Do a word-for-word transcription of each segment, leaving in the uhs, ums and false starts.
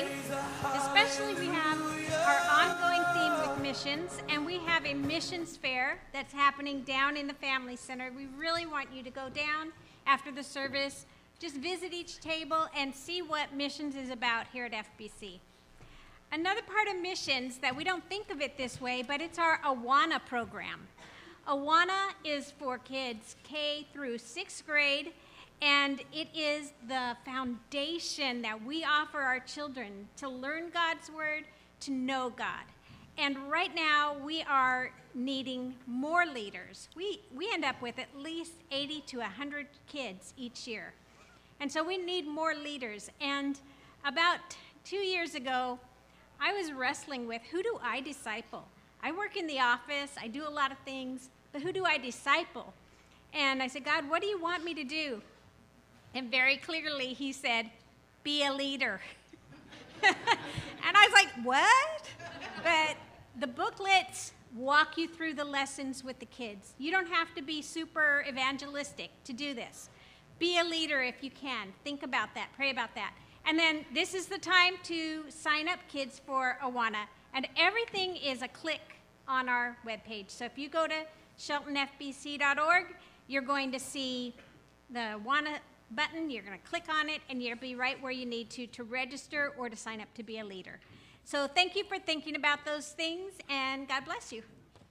morning. Especially we have our ongoing theme with missions, and we have a missions fair that's happening down in the Family Center. We really want you to go down after the service, just visit each table and see what missions is about here at F B C. Another part of missions that we don't think of it this way, but it's our Awana program. Awana is for kids K through sixth grade, and it is the foundation that we offer our children to learn God's word, to know God. And right now, we are needing more leaders. We, we end up with at least eighty to one hundred kids each year. And so we need more leaders. And about two years ago, I was wrestling with, who do I disciple? I work in the office, I do a lot of things, but who do I disciple? And I said, God, what do you want me to do? And very clearly he said, be a leader. And I was like, what? But the booklets walk you through the lessons with the kids. You don't have to be super evangelistic to do this. Be a leader if you can. Think about that, pray about that. And then this is the time to sign up kids for Awana. And everything is a click on our webpage. So if you go to shelton f b c dot org, you're going to see the Awana button. You're going to click on it, and you'll be right where you need to to register or to sign up to be a leader. So thank you for thinking about those things, and God bless you.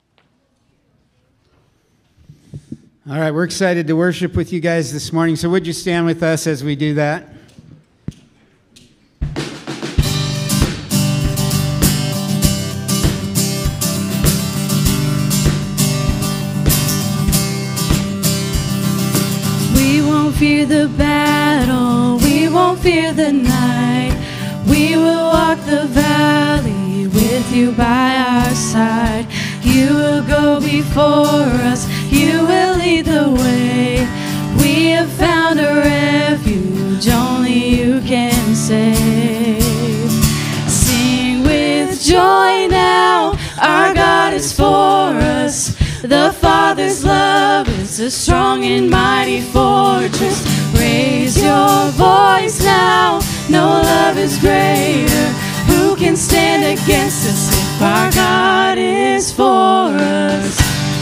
All right, we're excited to worship with you guys this morning. So would you stand with us as we do that? Fear the battle, we won't fear the night. We will walk the valley with you by our side. You will go before us, you will lead the way. We have found a refuge only you can save. Sing with joy now, our God is for us. The Father's love is a strong and mighty fortress. Raise your voice now, no love is greater. Who can stand against us if our God is for us?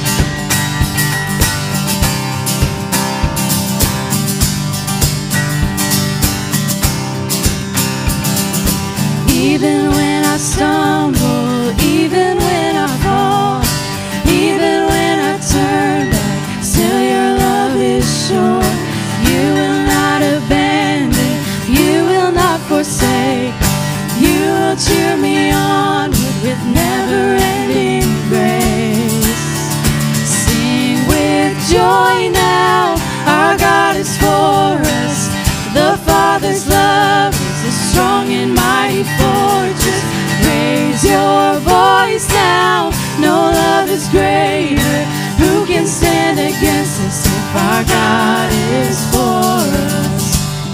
Even when I stumble, even when I fall, even when I turn back, still your love is sure. You will not abandon, you will not forsake. You will cheer me onward with never-ending grace. Sing with joy now, our God is for us. The Father's love is a strong and mighty fortress. Raise your voice now, no love is greater. Who can stand against us if our God is for us?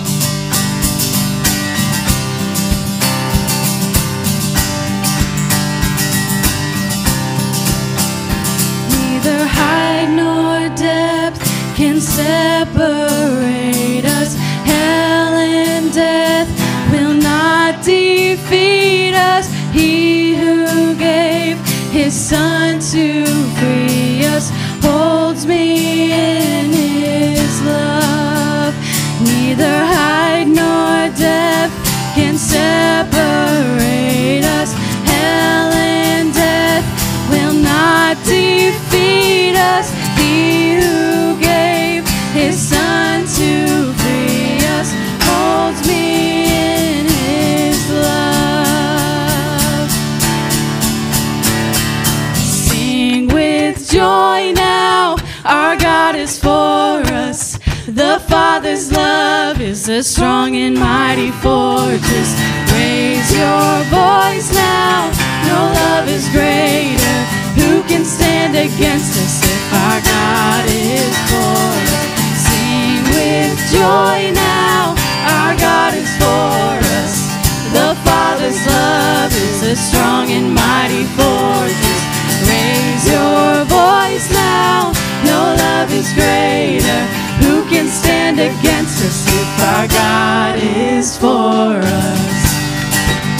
Neither height nor depth can separate us. Hell and death will not defeat us. He who gave his Son to free us holds me in his love. Neither height nor depth can separate us. Hell and death will not defeat us. He who gave his Son to free us holds me in his love. Sing with joy now, our God is for us. The Father's love is a strong and mighty fortress. Raise your voice now, no love is greater. Who can stand against us if our God is for us? Sing with joy now, our God is for us. The Father's love is a strong and mighty fortress. Raise your voice now, no love is greater. Who can stand against us if our God is for us?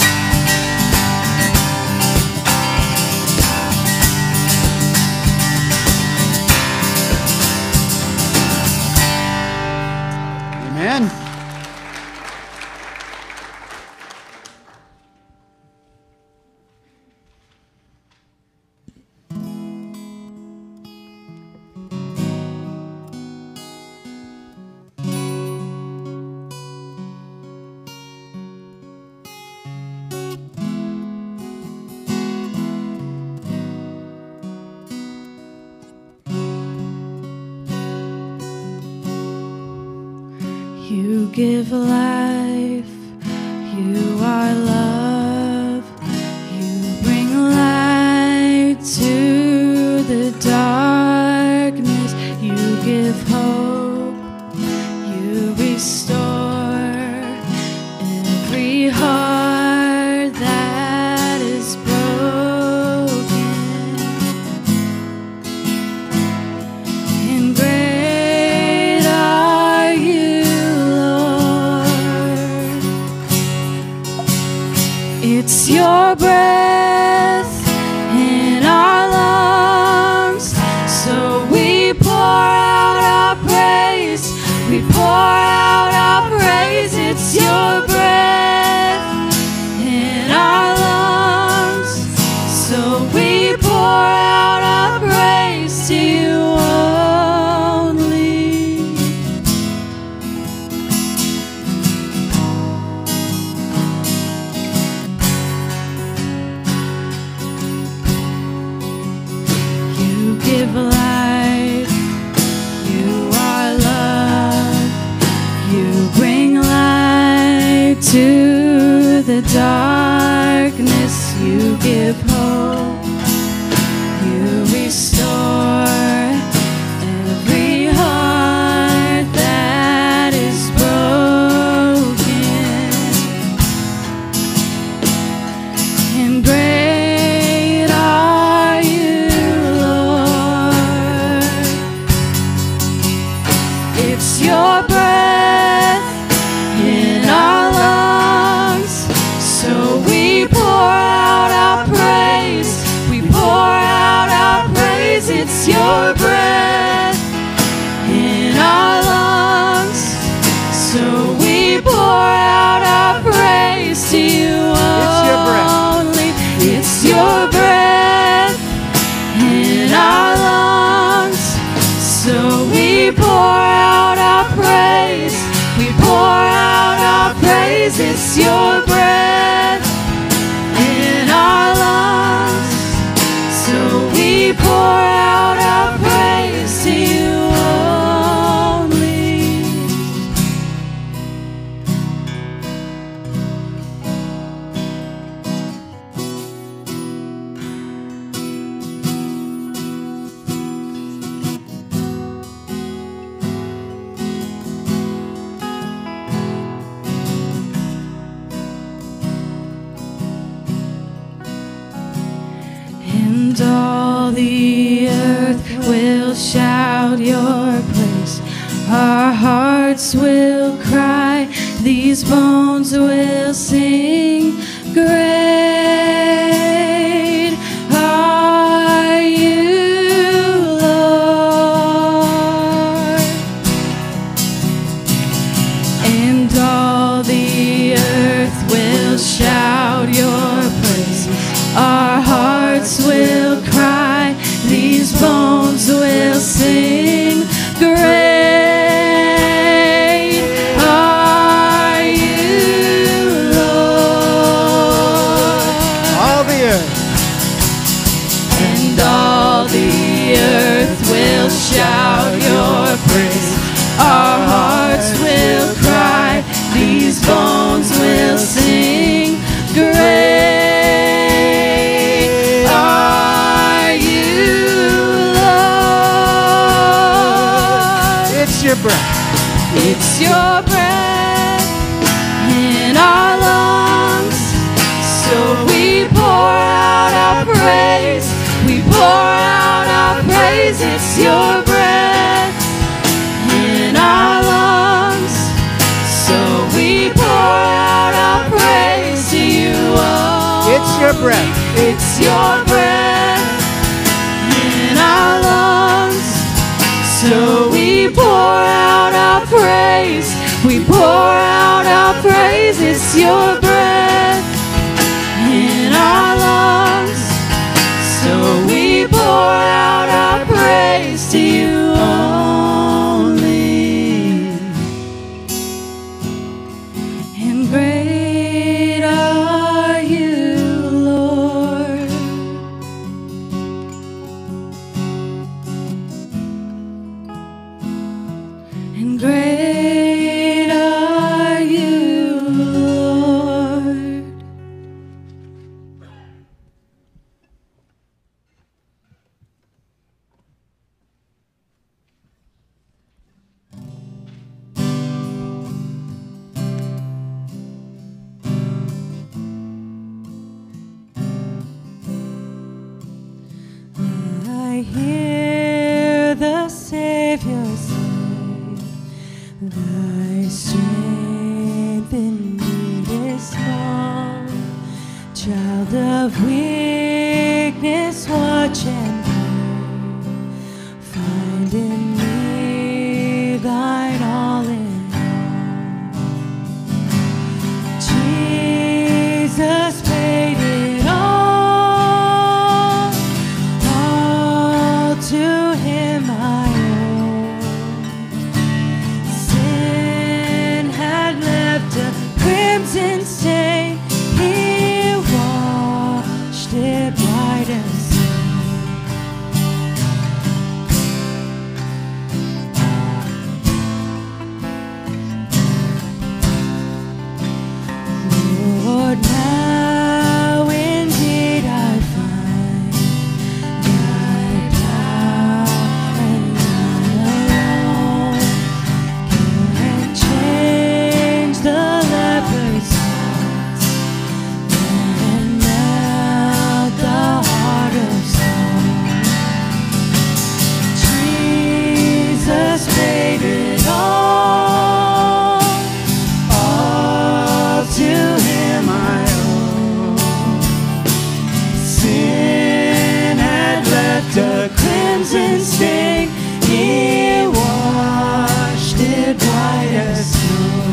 give life, you are love, you bring light to the darkness, you give hope, you restore every heart that is broken. And great are you, Lord. It's your breath in our lungs, so we pour out our praise. We pour out our praise. It's your breath in our lungs, so we pour out our praise to you only. You give life, you are love, you bring light to the darkness, you give hope, you restore every heart that is broken. And great are you, Lord. It's your breath in our lungs, so we pour out our praise. We pour out our praise. It's your breath in our lungs, so we pour out our praise to you only. It's your breath in our lungs, so we pour out our praise. We pour out our praise. It's your breath in our lungs, so we pour out our praise to you only. And all the earth will shout your praise. Our hearts will cry. These bones will sing. Great are you, Lord. And all the earth will shout your praise. Our hearts will cry, these bones will sing. Great are you, Lord. All the earth. And all the earth will shout your praise. Our hearts will cry, these bones will sing. Great are you, Lord. It's your breath. It's your breath in our lungs, so we pour out our praise. We pour out our praise. It's your breath in our lungs, so we pour out our praise to you only. It's your breath. It's your breath in our lungs, so we pour out our praise. We pour out our praise. It's your breath in our lungs, so we pour out our praise to you only. And great are you, Lord. And great are Thy strength indeed is small. Child of weakness, watch and pray. Find in me thine all in all. Jesus paid it all. All to him I owe. Sin had left a crimson stain. He washed it white as snow. Lord, now indeed I find thy power and thine alone can change the leper's heart and melt the heart of stone. Jesus paid it all. All to him I owe. Sin had left a crimson stain. He washed it white as snow.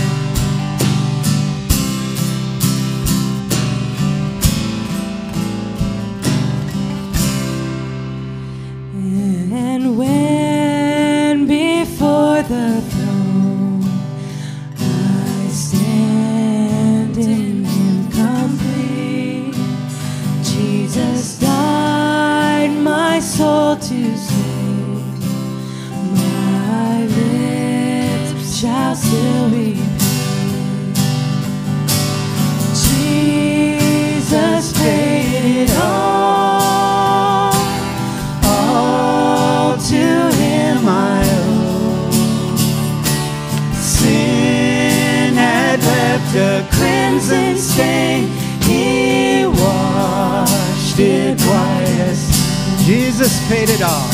And when before the throne I stand in him complete, Jesus died my soul to save. My lips shall still repeat, Jesus paid it all. All to him I owe. Sin had left a crimson stain. He washed it white as snow. Jesus paid it all.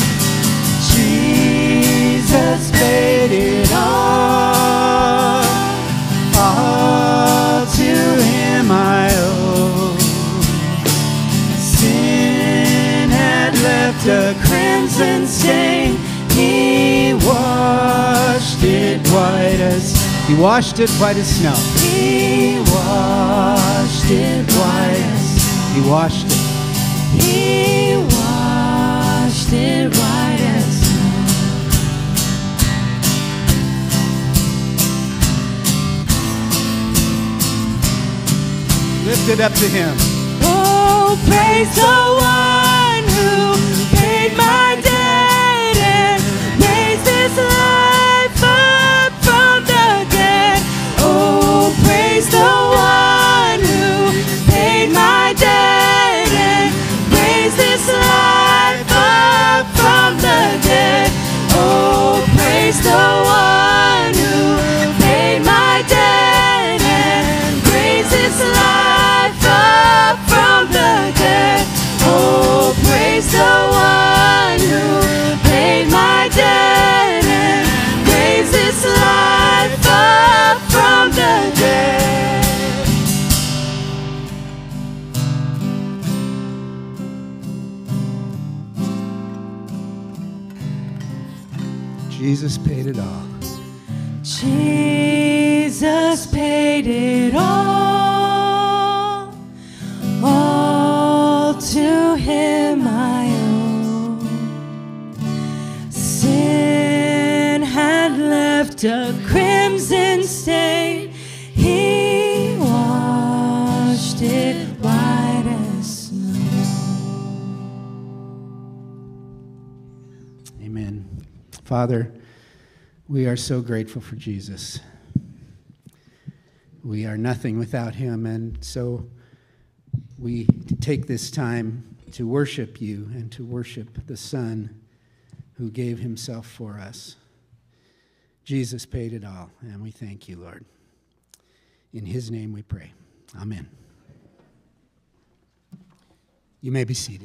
Jesus paid it all. All to him I owe. Sin had left a crimson stain. He washed it white as He washed it white as snow. He washed it white as He washed it. He washed it white as snow. Lift it up to him. Oh, praise the one who paid my debt and raised his life up from the dead. Oh, praise the one who paid my debt and raised his life up from the dead. Oh, praise the one who paid my debt and raised his life up from the dead. Oh, praise the one who paid my debt and raised his life up from the dead. Jesus paid it all. Jesus paid it all. All to him I owe. Sin had left a crimson stain. He washed it white as snow. Amen. Father, we are so grateful for Jesus. We are nothing without him, and so we take this time to worship you and to worship the Son who gave himself for us. Jesus paid it all, and we thank you, Lord. In his name we pray. Amen. You may be seated.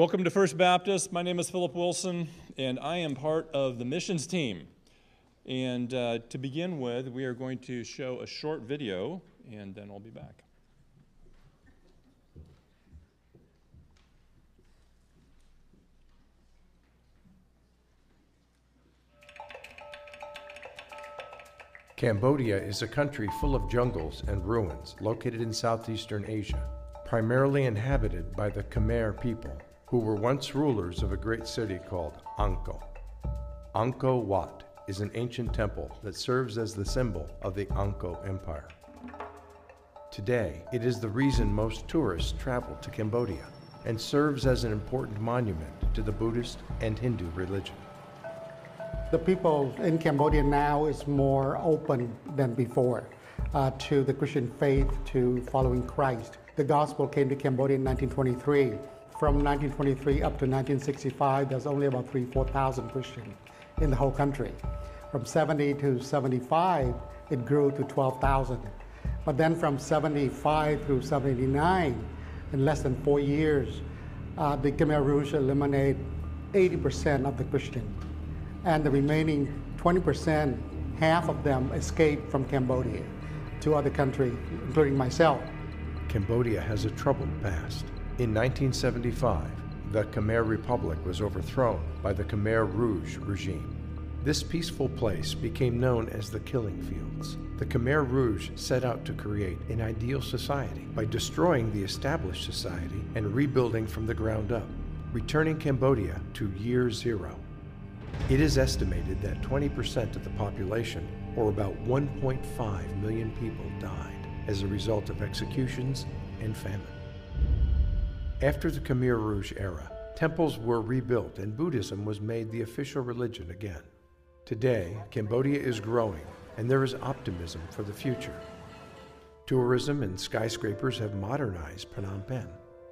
Welcome to First Baptist. My name is Philip Wilson, and I am part of the missions team. And uh, to begin with, we are going to show a short video, and then I'll be back. Cambodia is a country full of jungles and ruins located in southeastern Asia, primarily inhabited by the Khmer people, who were once rulers of a great city called Angkor. Angkor Wat is an ancient temple that serves as the symbol of the Angkor Empire. Today, it is the reason most tourists travel to Cambodia and serves as an important monument to the Buddhist and Hindu religion. The people in Cambodia now is more open than before uh, to the Christian faith, to following Christ. The gospel came to Cambodia in nineteen twenty-three. From nineteen twenty-three up to nineteen sixty-five, there's only about three, four thousand Christians in the whole country. From seventy to seventy-five, it grew to twelve thousand. But then from seventy-five through seventy-nine, in less than four years, uh, the Khmer Rouge eliminated eighty percent of the Christians. And the remaining twenty percent, half of them escaped from Cambodia to other countries, including myself. Cambodia has a troubled past. In nineteen seventy-five, the Khmer Republic was overthrown by the Khmer Rouge regime. This peaceful place became known as the Killing Fields. The Khmer Rouge set out to create an ideal society by destroying the established society and rebuilding from the ground up, returning Cambodia to year zero. It is estimated that twenty percent of the population, or about one point five million people, died as a result of executions and famine. After the Khmer Rouge era, temples were rebuilt and Buddhism was made the official religion again. Today, Cambodia is growing and there is optimism for the future. Tourism and skyscrapers have modernized Phnom Penh.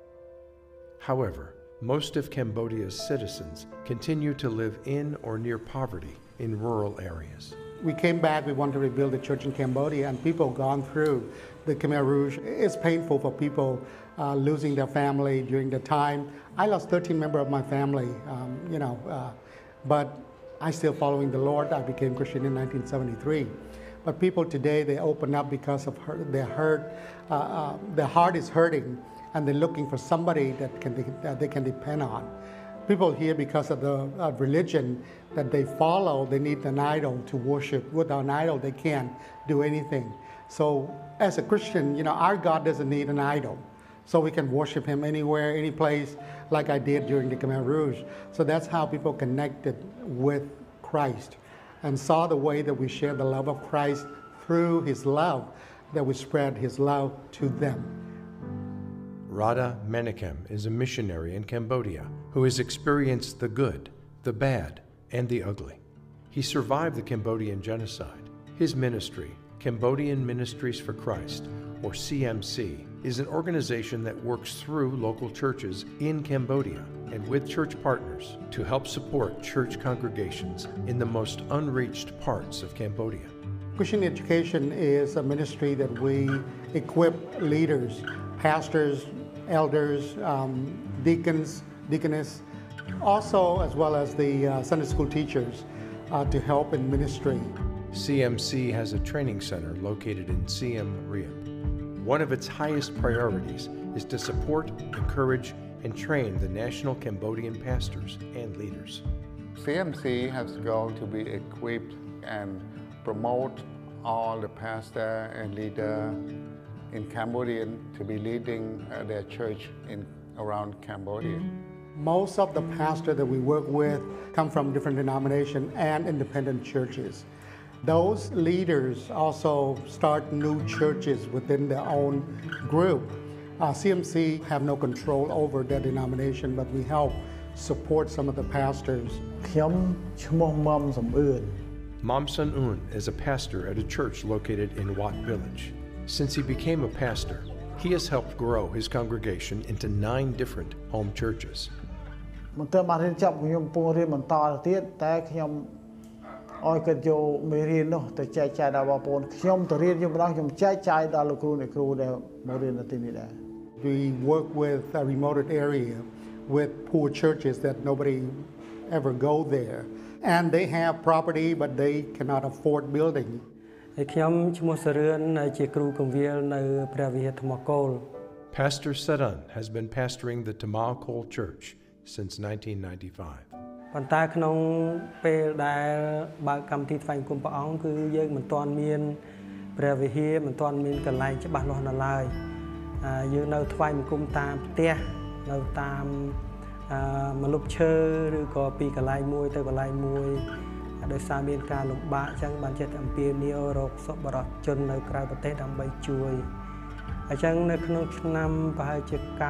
However, most of Cambodia's citizens continue to live in or near poverty in rural areas. We came back, we wanted to rebuild the church in Cambodia, and people gone through the Khmer Rouge. It's painful for people uh, losing their family during the time. I lost thirteen members of my family, um, you know, uh, but I still following the Lord. I became Christian in nineteen seventy-three. But people today, they open up because of hurt, their hurt, uh, uh, their heart is hurting, and they're looking for somebody that, can, that they can depend on. People here, because of the uh, religion that they follow, they need an idol to worship. Without an idol, they can't do anything. So as a Christian, you know, our God doesn't need an idol. So we can worship him anywhere, any place, like I did during the Khmer Rouge. So that's how people connected with Christ and saw the way that we share the love of Christ through his love, that we spread his love to them. Radha Manikem is a missionary in Cambodia who has experienced the good, the bad, and the ugly. He survived the Cambodian genocide. His ministry, Cambodian Ministries for Christ, or C M C, is an organization that works through local churches in Cambodia and with church partners to help support church congregations in the most unreached parts of Cambodia. Christian education is a ministry that we equip leaders, pastors, elders, um, deacons, deaconess, also as well as the uh, Sunday school teachers uh, to help in ministry. C M C has a training center located in Siem Reap. One of its highest priorities is to support, encourage, and train the national Cambodian pastors and leaders. C M C has the goal to be equipped and promote all the pastors and leaders in Cambodia to be leading uh, their church in around Cambodia. Most of the pastors that we work with come from different denominations and independent churches. Those leaders also start new churches within their own group. Uh, C M C have no control over their denomination, but we help support some of the pastors. Mom Sun Un is a pastor at a church located in Wat Village. Since he became a pastor, he has helped grow his congregation into nine different home churches. We work with a remote area with poor churches that nobody ever go there. And they have property, but they cannot afford building. ហើយខ្ញុំឈ្មោះសរឿនជាគ្រូគង្វាលនៅព្រះវិហារថ្មគោល Pastor Saran has been pastoring the Tamakol Church since nineteen ninety-five. ប៉ុន្តែក្នុងពេលដែលបើកកម្មវិធីថ្វាយបង្គំព្រះអង្គគឺយើងមិនទាន់មានព្រះវិហារមិនទាន់មានកន្លែងច្បាស់លាស់នៅឡើយយើងនៅថ្វាយបង្គំតាមផ្ទះនៅតាមម្លប់ឈើឬក៏ពីកន្លែងមួយទៅកន្លែងមួយដោយសារមានការលំបាកអញ្ចឹងបានចេះតែអំពាវនាវរកសប្បុរសជននៅក្រៅប្រទេសដើម្បីជួយអញ្ចឹងនៅក្នុងឆ្នាំប្រហែលជាninety-eight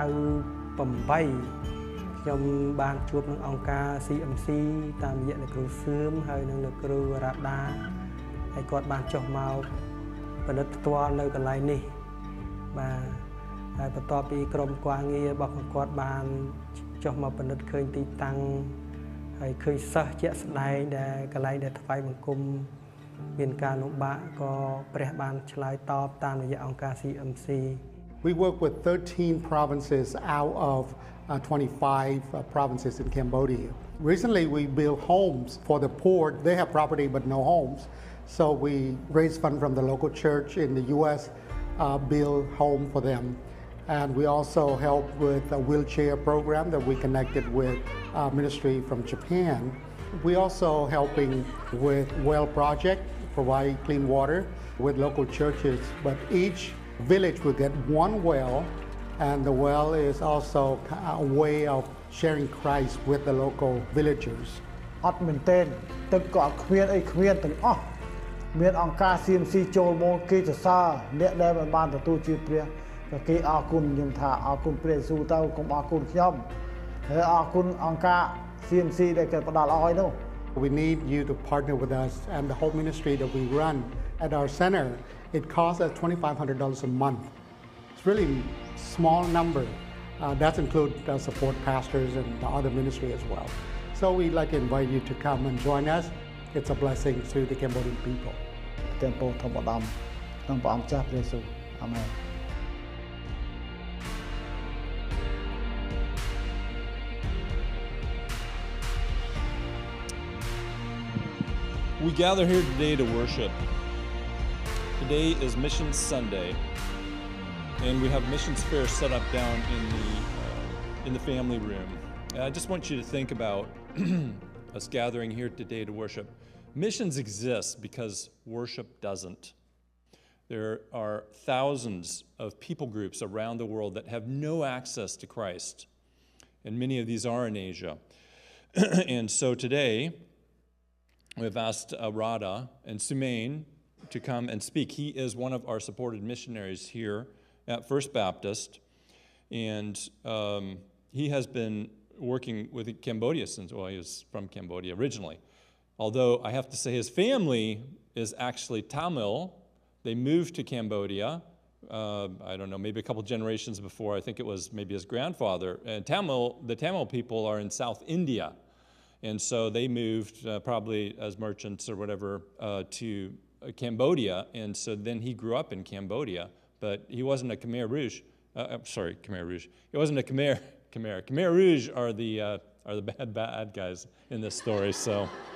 ខ្ញុំបានជួបនឹងអង្គការ C M C តាមរយៈលោកគ្រូសឿមហើយនិងលោកគ្រូរ៉ាដាហើយគាត់បានចុះមកពិនិត្យផ្ទាល់នៅកន្លែងនេះបាទហើយបន្ទាប់ពីក្រុមការងាររបស់គាត់បានចុះមកពិនិត្យឃើញទីតាំងហើយឃើញសិស្សជាក់ស្ដែងដែលកន្លែងដែលថ្វាយបង្គំមានការលំបាកក៏ព្រះបានឆ្លើយតបតាមរយៈអង្គការ C M C We work with thirteen provinces out of uh, twenty-five uh, provinces in Cambodia. Recently, we built homes for the poor. They have property but no homes. So we raise funds from the local church in the U S, uh, build home for them. And we also help with a wheelchair program that we connected with uh, ministry from Japan. We also helping with well project, provide clean water with local churches, but each village will get one well, and the well is also a way of sharing Christ with the local villagers. អត់មែនទេទឹកក៏អត់គ្មានអីគ្មានទាំងអស់មានអង្គការ C M C ចូលមកគេសរសើរអ្នកដែលបានទទួលជាព្រះគេអរគុណខ្ញុំថាអរគុណព្រះយេស៊ូវទៅកុំអរគុណខ្ញុំហើយអរគុណអង្គការ C M C ដែលគេផ្ដល់ឲ្យនោះ We need you to partner with us and the whole ministry that we run at our center. It costs us twenty-five hundred dollars a month. It's really small number. Uh, that includes uh, support pastors and the other ministry as well. So we'd like to invite you to come and join us. It's a blessing to the Cambodian people. ទាំងពោធម្មឧត្តមក្នុងព្រះអង្គចាស់ព្រះយេស៊ូវអាមែន We gather here today to worship. Today is Missions Sunday, and we have missions fair set up down in the uh, in the family room. And I just want you to think about us gathering here today to worship. Missions exists because worship doesn't. There are thousands of people groups around the world that have no access to Christ, and many of these are in Asia. And so today, we've asked uh, Radha and Sumain to come and speak. He is one of our supported missionaries here at First Baptist, and um, he has been working with Cambodia since, well, he was from Cambodia originally. Although I have to say his family is actually Tamil. They moved to Cambodia, uh, I don't know, maybe a couple generations before. I think it was maybe his grandfather. And Tamil, the Tamil people are in South India. And so they moved uh, probably as merchants or whatever uh, to uh, Cambodia. And so then he grew up in Cambodia, but he wasn't a Khmer Rouge. Uh, I'm sorry, Khmer Rouge. He wasn't a Khmer. Khmer, Khmer Rouge are the uh, are the bad bad guys in this story. So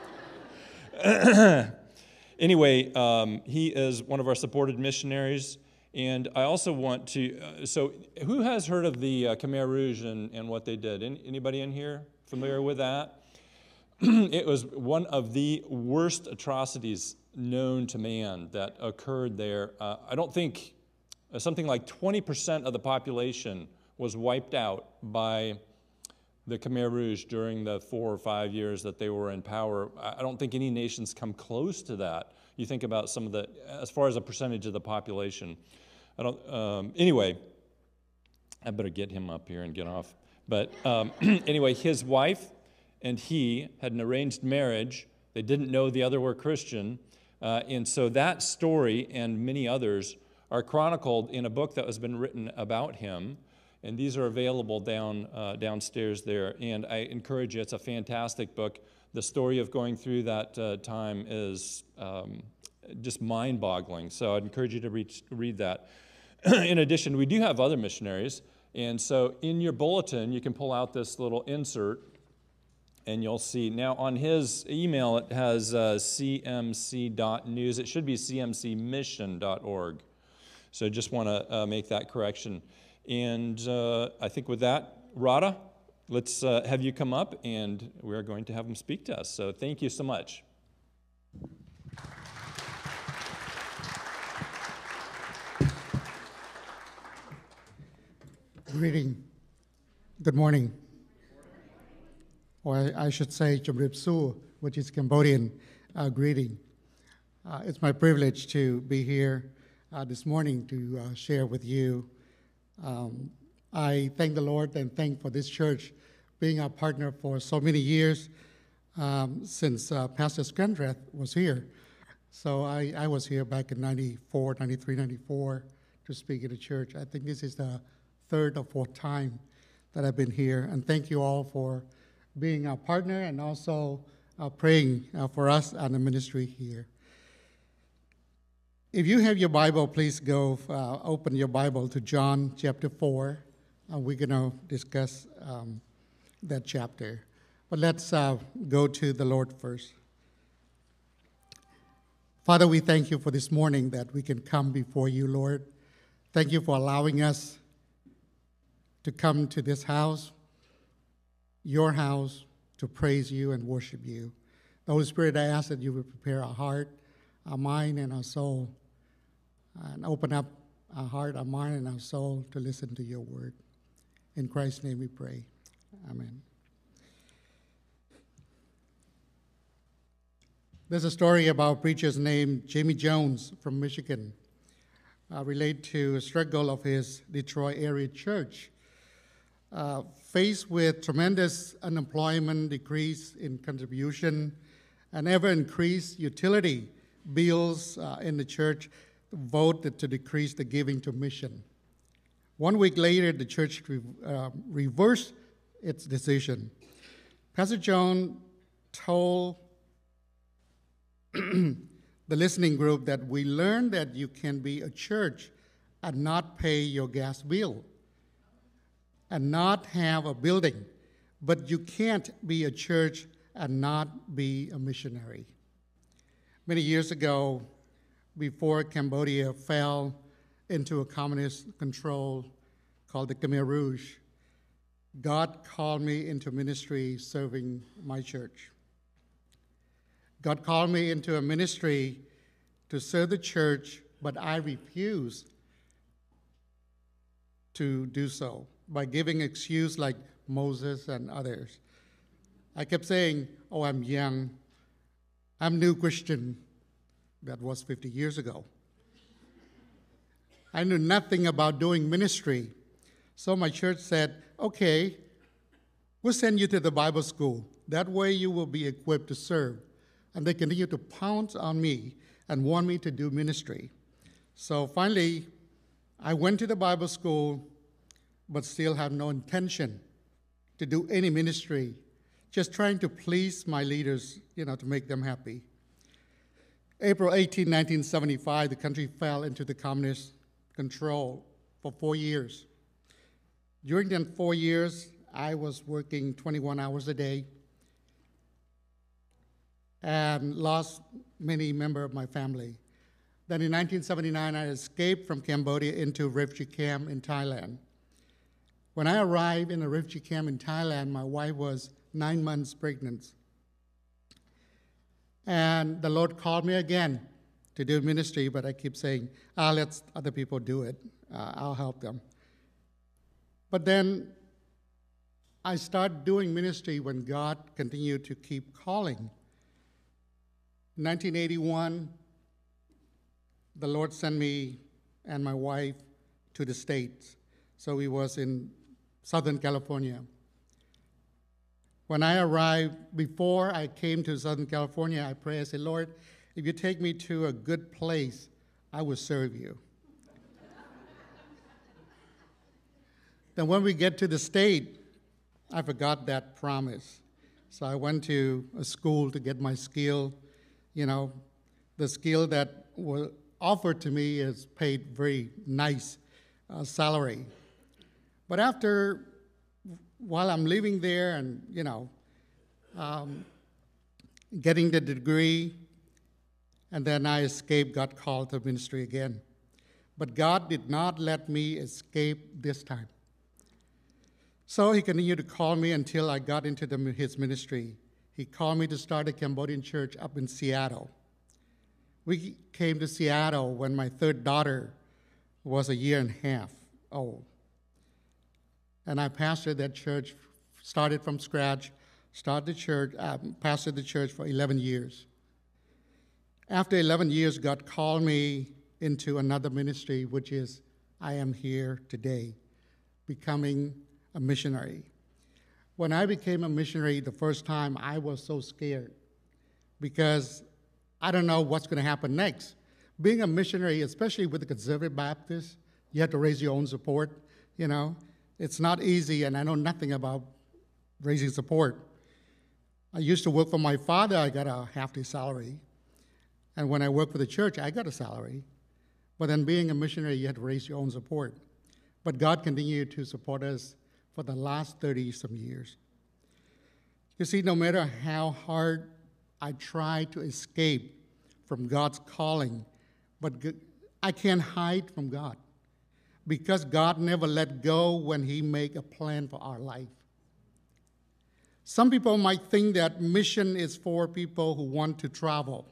anyway, um, he is one of our supported missionaries. And I also want to. Uh, so who has heard of the uh, Khmer Rouge and, and what they did? Any, anybody in here familiar with that? It was one of the worst atrocities known to man that occurred there. Uh, I don't think uh, something like twenty percent of the population was wiped out by the Khmer Rouge during the four or five years that they were in power. I don't think any nations come close to that. You think about some of the, as far as a percentage of the population. I don't, um, anyway, I better get him up here and get off. But um, anyway, his wife and he had an arranged marriage. They didn't know the other were Christian. Uh, and so that story and many others are chronicled in a book that has been written about him. And these are available down uh, downstairs there. And I encourage you, it's a fantastic book. The story of going through that uh, time is um, just mind-boggling. So I'd encourage you to read, read that. In addition, we do have other missionaries. And so in your bulletin, you can pull out this little insert, and you'll see now on his email it has uh, c m c dot news. It should be c m c mission dot org. So just want to uh, make that correction. And uh, I think with that, Rada, let's uh, have you come up, and we are going to have him speak to us. So thank you so much. Greeting. Good morning. Or I, I should say Chumrip Su, which is Cambodian uh, greeting. Uh, it's my privilege to be here uh, this morning to uh, share with you. Um, I thank the Lord and thank for this church being our partner for so many years um, since uh, Pastor Skendrath was here. So I, I was here back in ninety-four, ninety-three, ninety-four to speak at the church. I think this is the third or fourth time that I've been here. And thank you all for being our partner and also uh, praying uh, for us and the ministry here. If you have your Bible, please go uh, open your Bible to John chapter four. Uh, we're going to discuss um, that chapter. But let's uh, go to the Lord first. Father, we thank you for this morning that we can come before you, Lord. Thank you for allowing us to come to this house, your house, to praise you and worship you. The Holy Spirit, I ask that you would prepare our heart, our mind, and our soul, and open up our heart, our mind, and our soul to listen to your word. In Christ's name we pray. Amen. There's a story about a preacher named Jamie Jones from Michigan, uh, related to a struggle of his Detroit area church. Uh, faced with tremendous unemployment, decrease in contribution, and ever-increased utility bills uh, in the church, voted to decrease the giving to mission. One week later, the church re- uh, reversed its decision. Pastor Jones told the listening group that we learned that you can be a church and not pay your gas bill and not have a building, but you can't be a church and not be a missionary. Many years ago, before Cambodia fell into a communist control called the Khmer Rouge, God called me into ministry serving my church. God called me into a ministry to serve the church, but I refused to do so by giving excuse like Moses and others. I kept saying, oh, I'm young, I'm new Christian. That was fifty years ago. I knew nothing about doing ministry. So my church said, okay, we'll send you to the Bible school. That way you will be equipped to serve. And they continued to pounce on me and want me to do ministry. So finally, I went to the Bible school, but still had no intention to do any ministry, just trying to please my leaders, you know, to make them happy. April eighteenth, nineteen seventy-five, the country fell into the communist control for four years. During them four years, I was working twenty-one hours a day and lost many members of my family. Then in nineteen seventy-nine, I escaped from Cambodia into a refugee camp in Thailand. When I arrived in a refugee camp in Thailand, my wife was nine months pregnant. And the Lord called me again to do ministry, but I keep saying, ah, let other people do it. Uh, I'll help them. But then I started doing ministry when God continued to keep calling. In nineteen eighty-one, the Lord sent me and my wife to the States. So we was in Southern California. When I arrived, before I came to Southern California, I prayed, I said, Lord, if you take me to a good place, I will serve you. Then when we get to the state, I forgot that promise. So I went to a school to get my skill. You know, the skill that was offered to me is paid very nice uh, salary. But after, while I'm living there and, you know, um, getting the degree, and then I escaped, got called to ministry again. But God did not let me escape this time. So he continued to call me until I got into the, his ministry. He called me to start a Cambodian church up in Seattle. We came to Seattle when my third daughter was a year and a half old. And I pastored that church, started from scratch, started the church, uh, pastored the church for eleven years. After eleven years, God called me into another ministry, which is I am here today, becoming a missionary. When I became a missionary the first time, I was so scared because I don't know what's going to happen next. Being a missionary, especially with the Conservative Baptists, you have to raise your own support, you know. It's not easy, and I know nothing about raising support. I used to work for my father. I got a half-day salary. And when I worked for the church, I got a salary. But then being a missionary, you had to raise your own support. But God continued to support us for the last thirty-some years. You see, no matter how hard I try to escape from God's calling, but I can't hide from God because God never let go when he make a plan for our life. Some people might think that mission is for people who want to travel,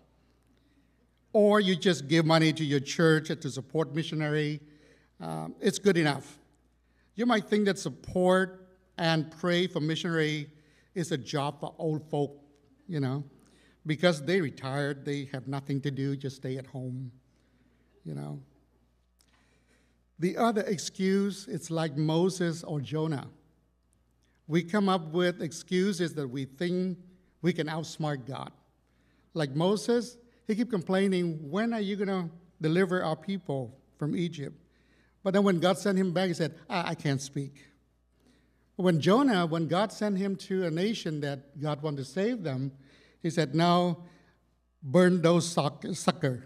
or you just give money to your church to support missionary. Um, it's good enough. You might think that support and pray for missionary is a job for old folk, you know, because they retired, they have nothing to do, just stay at home, you know. The other excuse, it's like Moses or Jonah. We come up with excuses that we think we can outsmart God. Like Moses, he kept complaining, when are you going to deliver our people from Egypt? But then when God sent him back, he said, I, I can't speak. When Jonah, when God sent him to a nation that God wanted to save them, he said, no, burn those suck- sucker.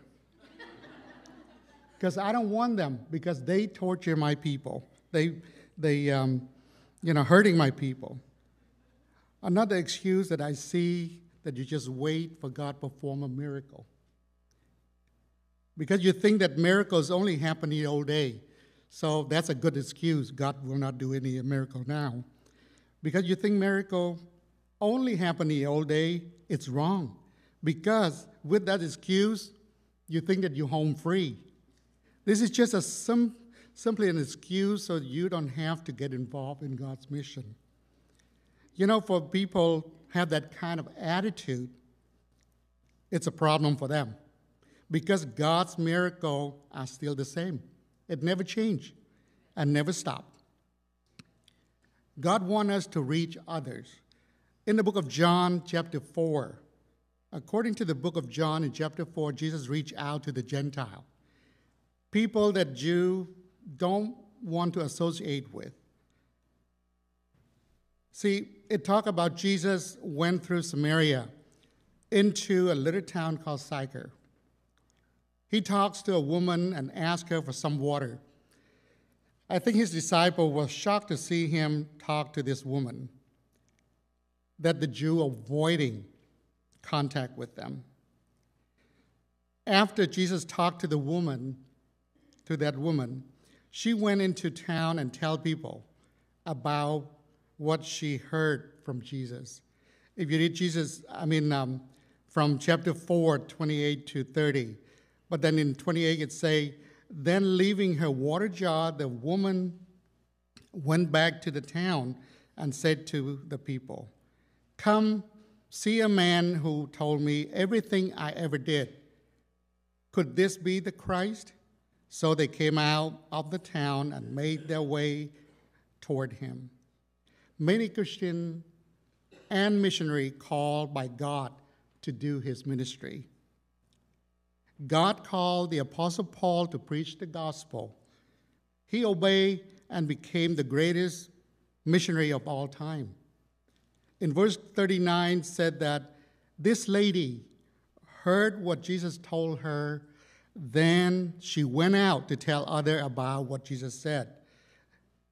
Because I don't want them, because they torture my people. They, they um, you know, hurting my people. Another excuse that I see, that you just wait for God to perform a miracle. Because you think that miracles only happen in the old day. So that's a good excuse. God will not do any miracle now. Because you think miracle only happen in the old day, it's wrong. Because with that excuse, you think that you're home free. This is just a sim- simply an excuse so you don't have to get involved in God's mission. You know, for people have that kind of attitude, it's a problem for them. Because God's miracles are still the same. It never changed and never stopped. God wants us to reach others. In the book of John, chapter four, according to the book of John in chapter four, Jesus reached out to the Gentile, people that Jews don't want to associate with. See, it talks about Jesus went through Samaria into a little town called Sychar. He talks to a woman and asks her for some water. I think his disciple was shocked to see him talk to this woman, that the Jew avoiding contact with them. After Jesus talked to the woman, to that woman, she went into town and tell people about what she heard from Jesus. If you read Jesus, I mean, um, from chapter four, twenty-eight to thirty, but then in twenty-eight it say, then leaving her water jar, the woman went back to the town and said to the people, come see a man who told me everything I ever did. Could this be the Christ? So they came out of the town and made their way toward him. Many Christian and missionary called by God to do his ministry. God called the Apostle Paul to preach the gospel. He obeyed and became the greatest missionary of all time. In verse thirty-nine said that this lady heard what Jesus told her, then she went out to tell others about what Jesus said.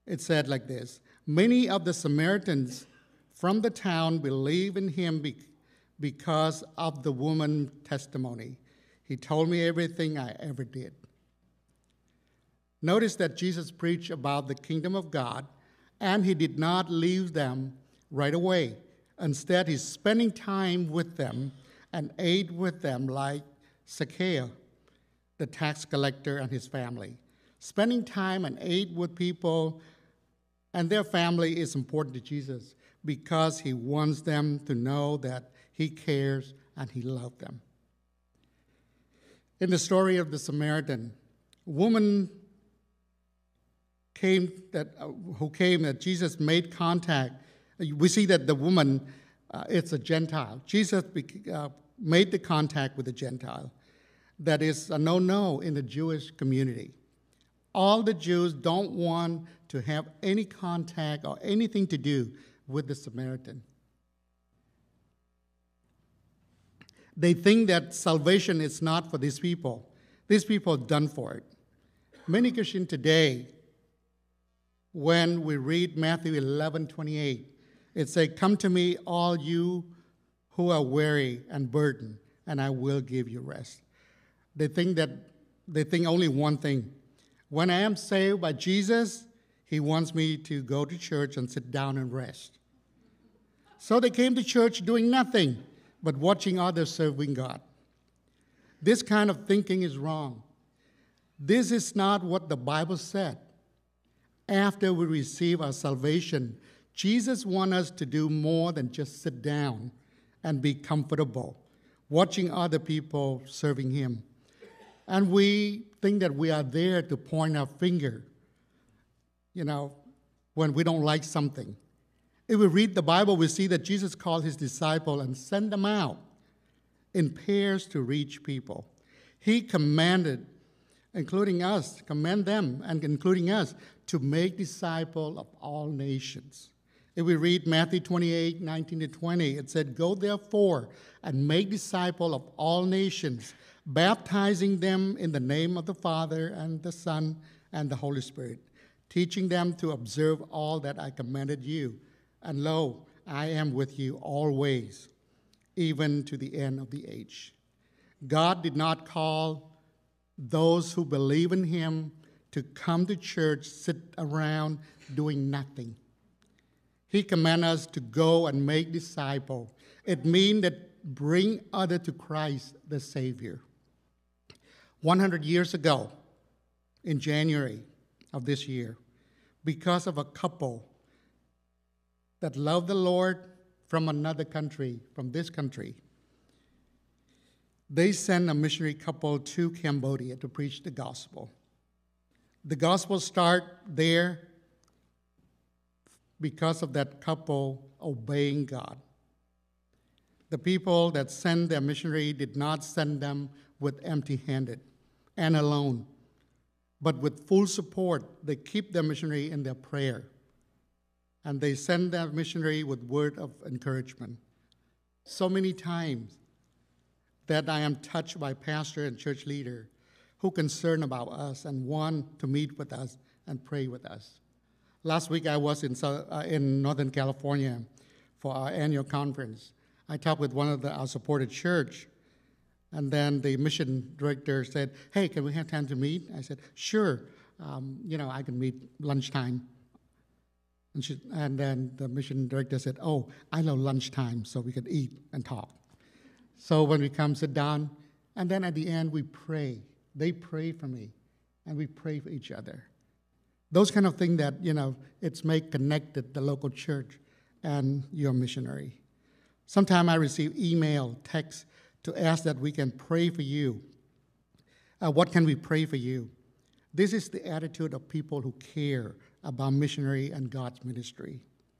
It said like this: many of the Samaritans from the town believed in him be- because of the woman's testimony. He told me everything I ever did. Notice that Jesus preached about the kingdom of God, and he did not leave them right away. Instead, he's spending time with them and ate with them like Zacchaeus, the tax collector, and his family. Spending time and ate with people and their family is important to Jesus because he wants them to know that he cares and he loves them. In the story of the Samaritan woman came that uh, who came that Jesus made contact, we see that the woman uh, it's a Gentile. Jesus uh, made the contact with a Gentile. That is a no-no in the Jewish community. All the Jews don't want to have any contact or anything to do with the Samaritan. They think that salvation is not for these people. These people are done for it. Many Christians today, when we read Matthew eleven twenty-eight, it says, "Come to me, all you who are weary and burdened, and I will give you rest." They think that they think only one thing. When I am saved by Jesus, he wants me to go to church and sit down and rest. So they came to church doing nothing but watching others serving God. This kind of thinking is wrong. This is not what the Bible said. After we receive our salvation, Jesus wants us to do more than just sit down and be comfortable, watching other people serving him. And we think that we are there to point our finger, you know, when we don't like something. If we read the Bible, we see that Jesus called his disciples and sent them out in pairs to reach people. He commanded, including us, command them, and including us, to make disciples of all nations. If we read Matthew twenty-eight, nineteen to twenty, it said, "Go therefore and make disciples of all nations, baptizing them in the name of the Father and the Son and the Holy Spirit, teaching them to observe all that I commanded you. And lo, I am with you always, even to the end of the age." God did not call those who believe in him to come to church, sit around doing nothing. He commands us to go and make disciples. It means that bring others to Christ, the Savior. one hundred years ago, in January of this year, because of a couple that loved the Lord from another country, from this country, they sent a missionary couple to Cambodia to preach the gospel. The gospel started there because of that couple obeying God. The people that sent their missionary did not send them with empty-handed and alone, but with full support. They keep their missionary in their prayer, and they send their missionary with word of encouragement. So many times that I am touched by pastor and church leader who concern about us and want to meet with us and pray with us. Last week I was in, uh, in Northern California for our annual conference. I talked with one of the, our supported church, and then the mission director said, "Hey, can we have time to meet?" I said, "Sure, um, you know, I can meet lunchtime." And, she, and then the mission director said, "Oh, I love lunchtime, so we could eat and talk." So when we come sit down, and then at the end we pray. They pray for me, and we pray for each other. Those kind of things that, you know, it's make connected the local church and your missionary. Sometimes I receive email, text to ask that we can pray for you. Uh, what can we pray for you? This is the attitude of people who care about missionary and God's ministry.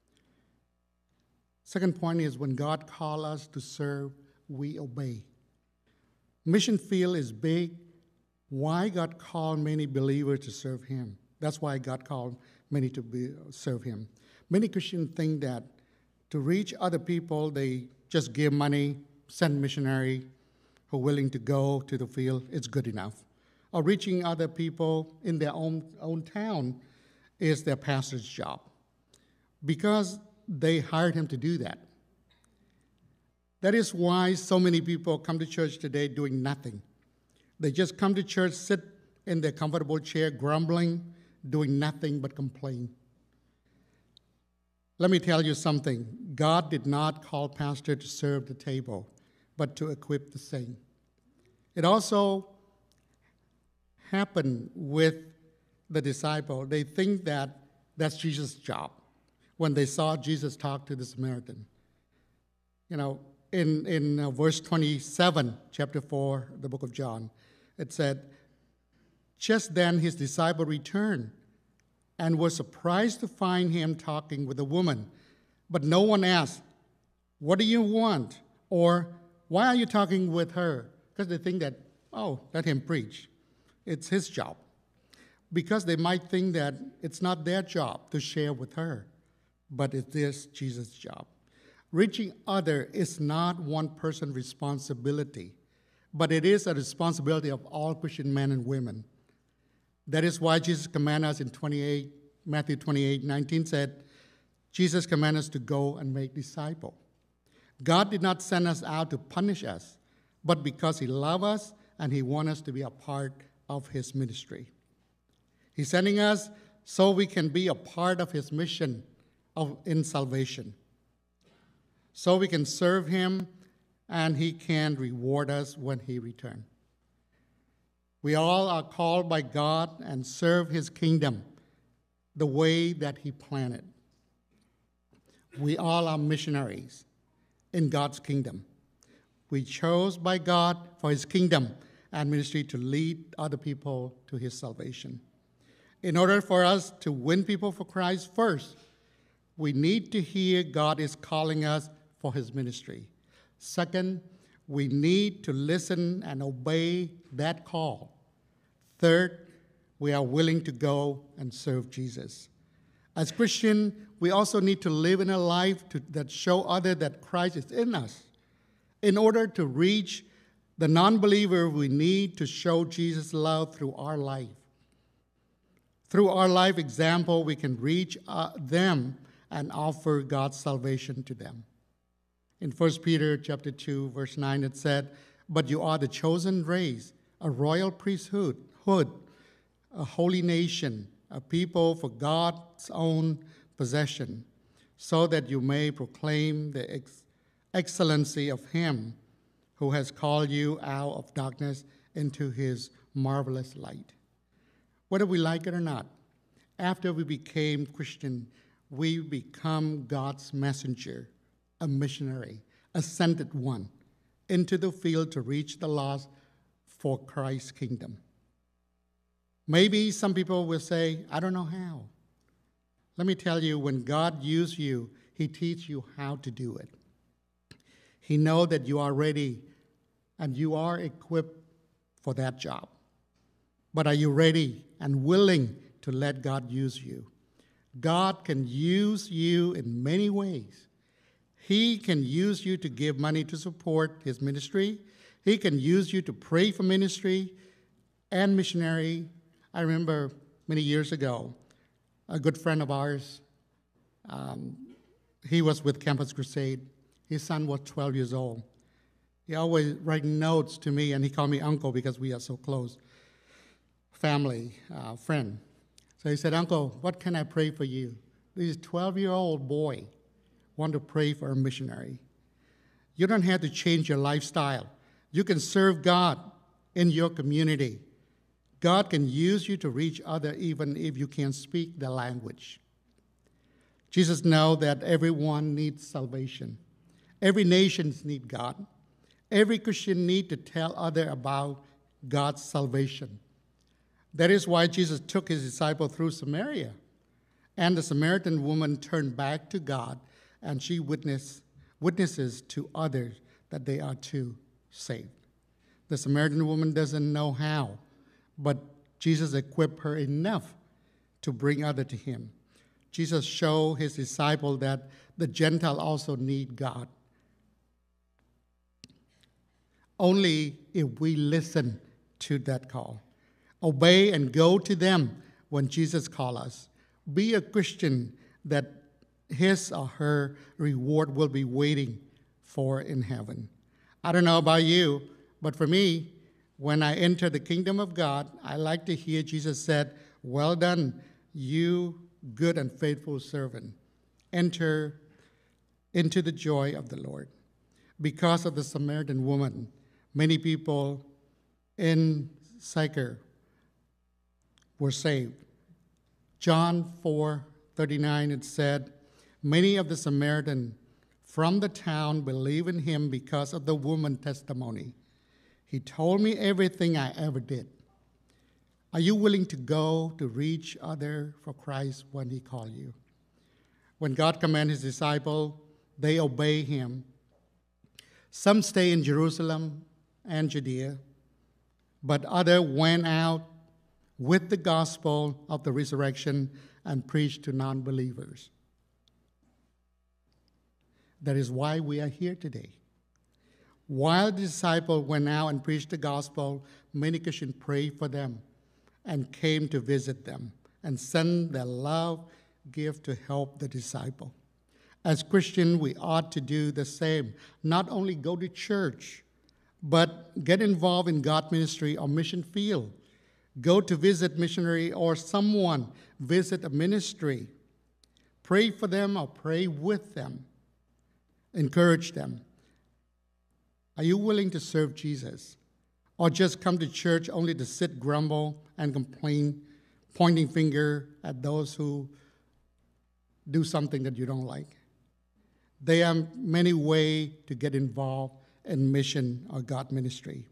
Second point is when God calls us to serve, we obey. Mission field is big. Why God called many believers to serve him? That's why God called many to be, serve him. Many Christians think that to reach other people, they just give money, send missionary who are willing to go to the field, it's good enough. Or reaching other people in their own, own town, is their pastor's job because they hired him to do that. That is why so many people come to church today doing nothing. They just come to church, sit in their comfortable chair, grumbling, doing nothing but complain. Let me tell you something. God did not call pastor to serve the table, but to equip the saint. It also happened with the disciple. They think that that's Jesus' job when they saw Jesus talk to the Samaritan. You know, in, in uh, verse twenty-seven, chapter four, the book of John, it said, just then his disciple returned and was surprised to find him talking with a woman. But no one asked, what do you want? Or why are you talking with her? Because they think that, oh, let him preach. It's his job. Because they might think that it's not their job to share with her, but it is Jesus' job. Reaching others is not one person's responsibility, but it is a responsibility of all Christian men and women. That is why Jesus commanded us in twenty-eight, Matthew twenty-eight, nineteen said, Jesus commanded us to go and make disciples. God did not send us out to punish us, but because he loves us and he wants us to be a part of his ministry. He's sending us so we can be a part of his mission of, in salvation. So we can serve him and he can reward us when he returns. We all are called by God and serve his kingdom the way that he planned it. We all are missionaries in God's kingdom. We chose by God for his kingdom and ministry to lead other people to his salvation. In order for us to win people for Christ first, we need to hear God is calling us for his ministry. Second, we need to listen and obey that call. Third, we are willing to go and serve Jesus. As Christians, we also need to live in a life to, that show others that Christ is in us. In order to reach the non-believer, we need to show Jesus' love through our life. Through our life example, we can reach uh, them and offer God's salvation to them. In First Peter chapter two, verse nine, it said, but you are the chosen race, a royal priesthood, hood, a holy nation, a people for God's own possession, so that you may proclaim the ex- excellency of him who has called you out of darkness into his marvelous light. Whether we like it or not, after we became Christian, we become God's messenger, a missionary, a sent one, into the field to reach the lost for Christ's kingdom. Maybe some people will say, I don't know how. Let me tell you, when God uses you, he teaches you how to do it. He knows that you are ready and you are equipped for that job. But are you ready and willing to let God use you? God can use you in many ways. He can use you to give money to support his ministry. He can use you to pray for ministry and missionary. I remember many years ago, a good friend of ours, um, he was with Campus Crusade. His son was twelve years old. He always write notes to me, and he called me uncle because we are so close, family, uh, friend. So he said, Uncle, what can I pray for you? This twelve-year-old boy want to pray for a missionary. You don't have to change your lifestyle. You can serve God in your community. God can use you to reach others even if you can't speak the language. Jesus knows that everyone needs salvation. Every nation needs God. Every Christian needs to tell others about God's salvation. That is why Jesus took his disciples through Samaria. And the Samaritan woman turned back to God, and she witnessed, witnesses to others that they are too saved. The Samaritan woman doesn't know how, but Jesus equipped her enough to bring others to him. Jesus showed his disciples that the Gentiles also need God. Only if we listen to that call, obey and go to them when Jesus calls us, Be a Christian that his or her reward will be waiting for in heaven. I don't know about you, but for me, when I enter the kingdom of God, I like to hear Jesus said, "Well done, you good and faithful servant. Enter into the joy of the Lord." Because of the Samaritan woman, many people in Sychar were saved. John four thirty-nine, it said, "Many of the Samaritans from the town believed in him because of the woman's testimony. He told me everything I ever did." Are you willing to go to reach others for Christ when he calls you? When God commanded his disciples, they obey him. Some stay in Jerusalem and Judea, but others went out with the gospel of the resurrection and preached to non-believers. That is why we are here today. While the disciples went out and preached the gospel, many Christians prayed for them and came to visit them and sent their love gift to help the disciple. As Christians, we ought to do the same. Not only go to church, but get involved in God ministry or mission field. Go to visit missionary or someone visit a ministry. Pray for them or pray with them. Encourage them. Are you willing to serve Jesus? Or just come to church only to sit, grumble, and complain, pointing finger at those who do something that you don't like? There are many ways to get involved in mission or God ministry.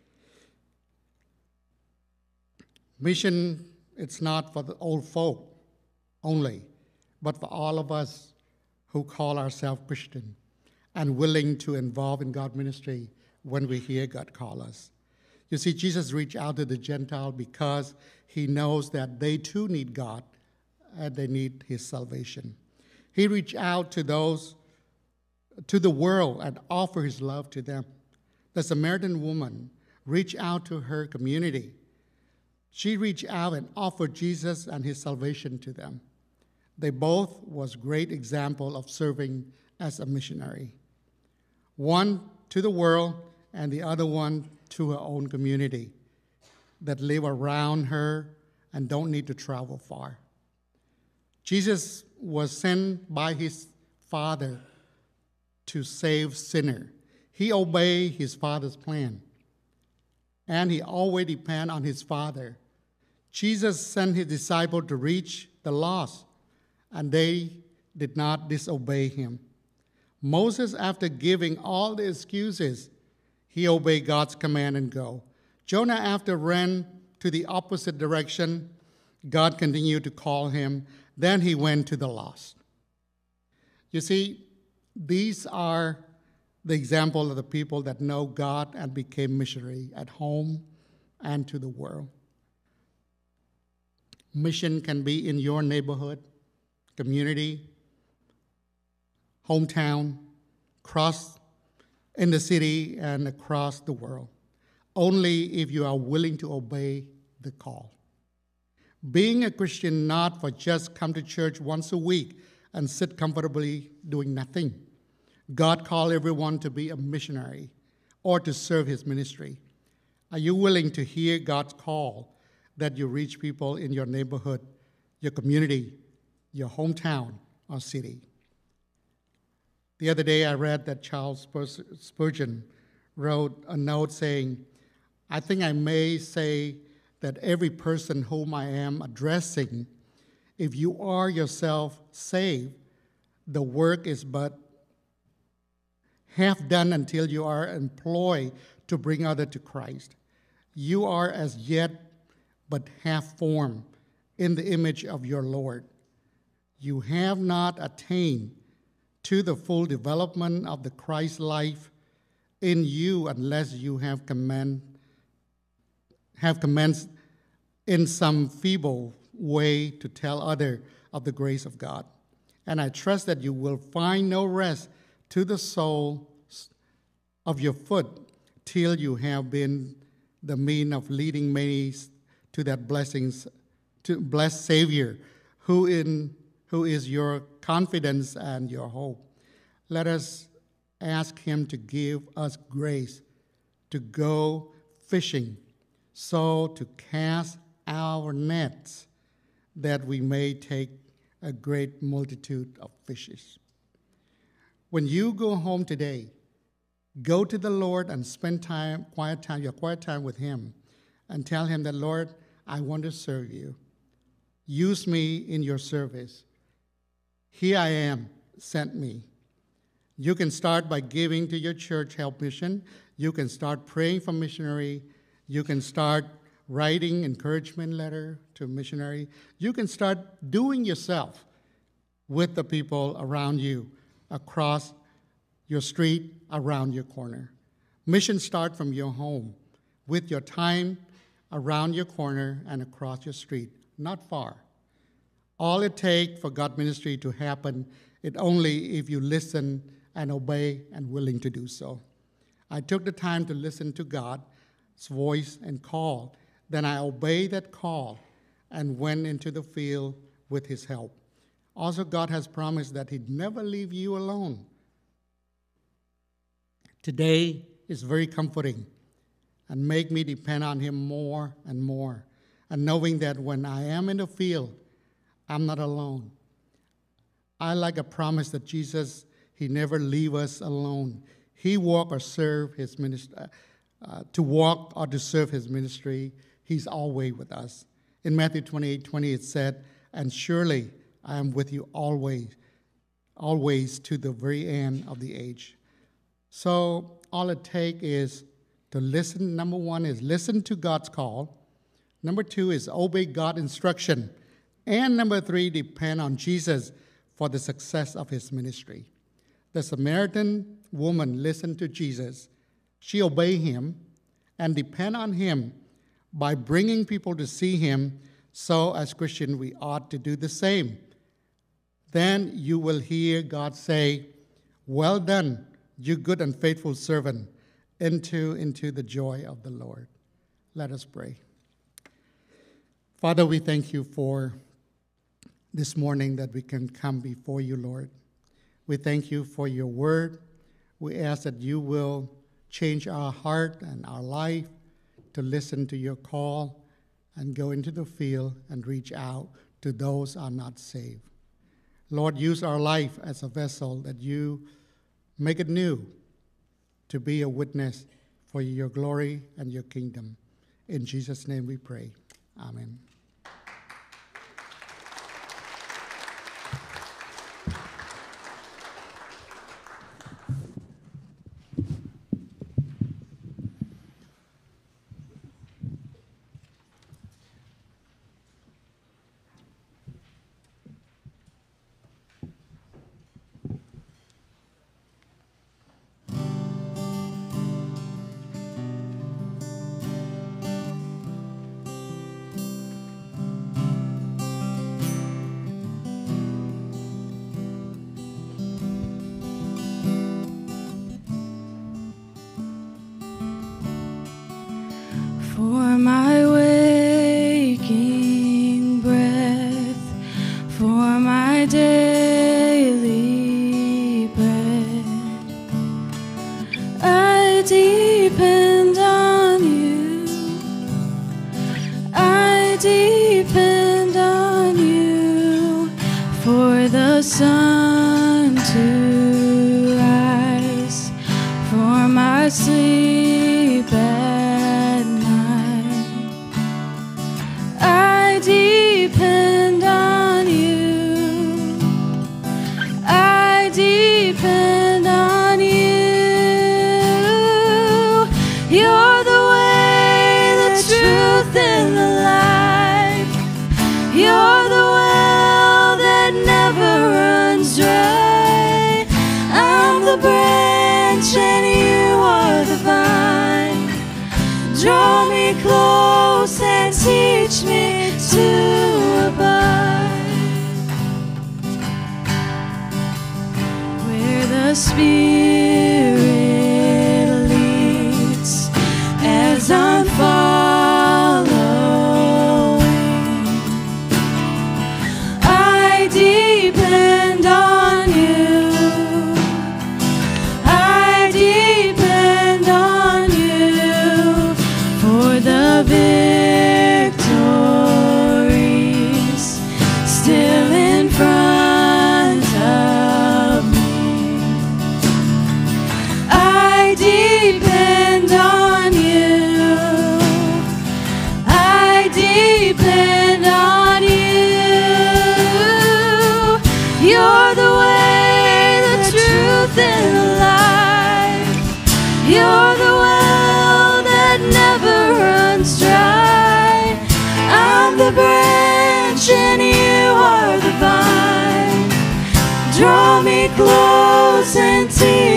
Mission, it's not for the old folk only, but for all of us who call ourselves Christian and willing to involve in God ministry when we hear God call us. You see, Jesus reached out to the Gentile because he knows that they too need God and they need his salvation. He reached out to those, to the world, and offered his love to them. The Samaritan woman reached out to her community. She reached out and offered Jesus and his salvation to them. They both was great example of serving as a missionary. One to the world and the other one to her own community that live around her and don't need to travel far. Jesus was sent by his Father to save sinner. He obeyed his Father's plan, and he always depend on his Father. Jesus sent his disciples to reach the lost, and they did not disobey him. Moses, after giving all the excuses, he obeyed God's command and go. Jonah, after ran to the opposite direction, God continued to call him. Then he went to the lost. You see, these are the example of the people that know God and became missionary at home and to the world. Mission can be in your neighborhood, community, hometown, across in the city and across the world, only if you are willing to obey the call. Being a Christian not for just come to church once a week and sit comfortably doing nothing. God called everyone to be a missionary or to serve his ministry. Are you willing to hear God's call that you reach people in your neighborhood, your community, your hometown, or city? The other day I read that Charles Spurgeon wrote a note saying, "I think I may say that every person whom I am addressing, if you are yourself saved, the work is but half done until you are employed to bring others to Christ. You are as yet but half formed in the image of your Lord. You have not attained to the full development of the Christ life in you unless you have command, have commenced in some feeble way to tell others of the grace of God. And I trust that you will find no rest to the sole of your foot till you have been the mean of leading many to that blessings, to blessed Savior who, in, who is your confidence and your hope. Let us ask him to give us grace to go fishing, so to cast our nets, that we may take a great multitude of fishes. When you go home today, go to the Lord and spend time, quiet time, your quiet time with him, and tell him that, Lord, I want to serve you. Use me in your service. Here I am, send me. You can start by giving to your church help mission. You can start praying for missionary. You can start writing encouragement letter to missionary. You can start doing yourself with the people around you, across your street, around your corner. Mission start from your home, with your time around your corner and across your street, not far. All it takes for God ministry to happen is only if you listen and obey and willing to do so. I took the time to listen to God's voice and call. Then I obeyed that call and went into the field with his help. Also, God has promised that he'd never leave you alone. Today is very comforting and make me depend on him more and more. And knowing that when I am in the field, I'm not alone. I like a promise that Jesus, he never leave us alone. He walk or serve his ministry, uh, to walk or to serve his ministry. He's always with us. In Matthew twenty-eight twenty, it said, and surely I am with you always, always to the very end of the age. So all it takes is to listen. Number one is listen to God's call. Number two is obey God's instruction. And number three, depend on Jesus for the success of his ministry. The Samaritan woman listened to Jesus. She obeyed him and depend on him by bringing people to see him. So as Christians, we ought to do the same. Then you will hear God say, well done, you good and faithful servant, into, into the joy of the Lord. Let us pray. Father, we thank you for this morning that we can come before you, Lord. We thank you for your word. We ask that you will change our heart and our life to listen to your call and go into the field and reach out to those who are not saved. Lord, use our life as a vessel that you make it new to be a witness for your glory and your kingdom. In Jesus' name we pray. Amen. For my waking breath, for my daily bread, I depend on you. I depend on you for the sun to rise, for my sleep at night. I depend on you. I depend on you. You're the way, the truth, and the life. You're the well that never runs dry. I'm the branch and you are the vine. Draw me close and teach me to abide. Where the Spirit leads, as I'm following, I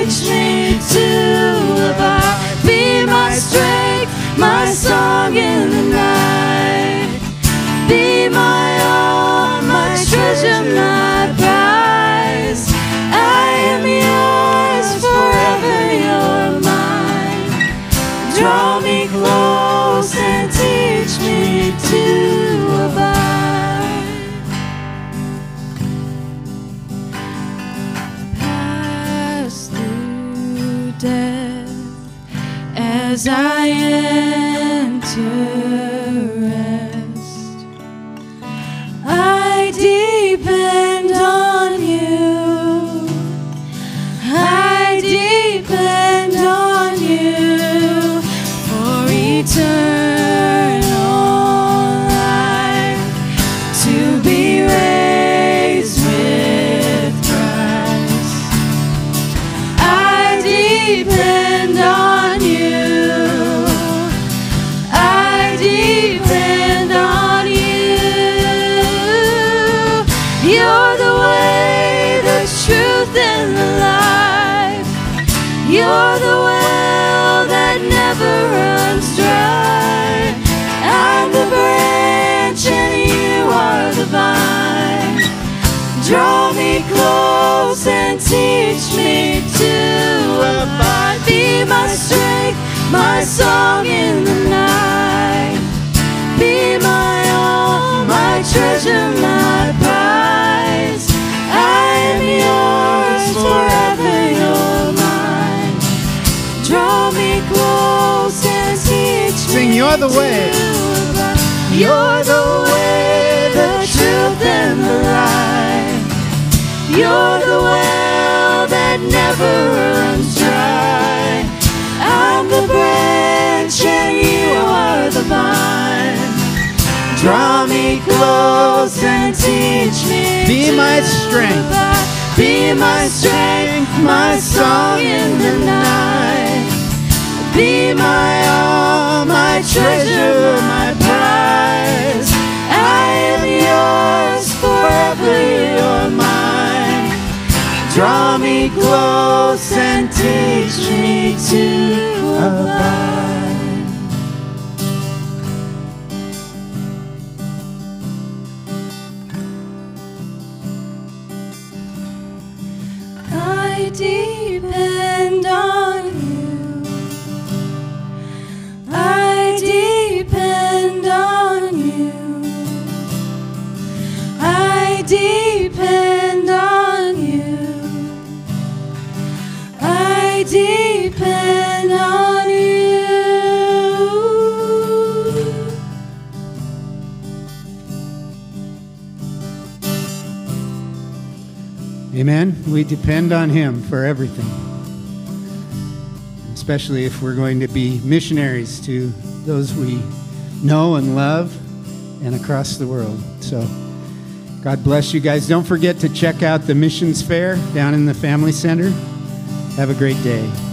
teach me to abide. Be my strength, my song in the night. Be my all, my treasure, my prize. I am yours, forever you're mine. Draw me close and teach me to abide. Pass through death as I enter rest. I depend on you. I depend on you for eternal life, to be raised with Christ. I depend on you. I depend on you. You're the way, the truth, and the life. You're the well that never runs dry. I'm the branch and you are the vine. Draw me close and teach me to abide. Be my strength, my song in the night. Be my all, my treasure, my prize. I am yours, forever you're mine. Draw me close and teach Sing, me you're the way. to abide. You're the way, the truth, and the life. You're the well that never runs dry. I'm the branch and you are the vine. Draw me close and teach me Be to my strength. abide. Be my strength, my song in the night. Be my all, my treasure, my prize. I am yours, forever you're mine. Draw me close and teach me to abide. I depend on you. I depend on you. I depend on you. I depend on you. Amen. We depend on him for everything, especially if we're going to be missionaries to those we know and love and across the world. So God bless you guys. Don't forget to check out the missions fair down in the Family Center. Have a great day.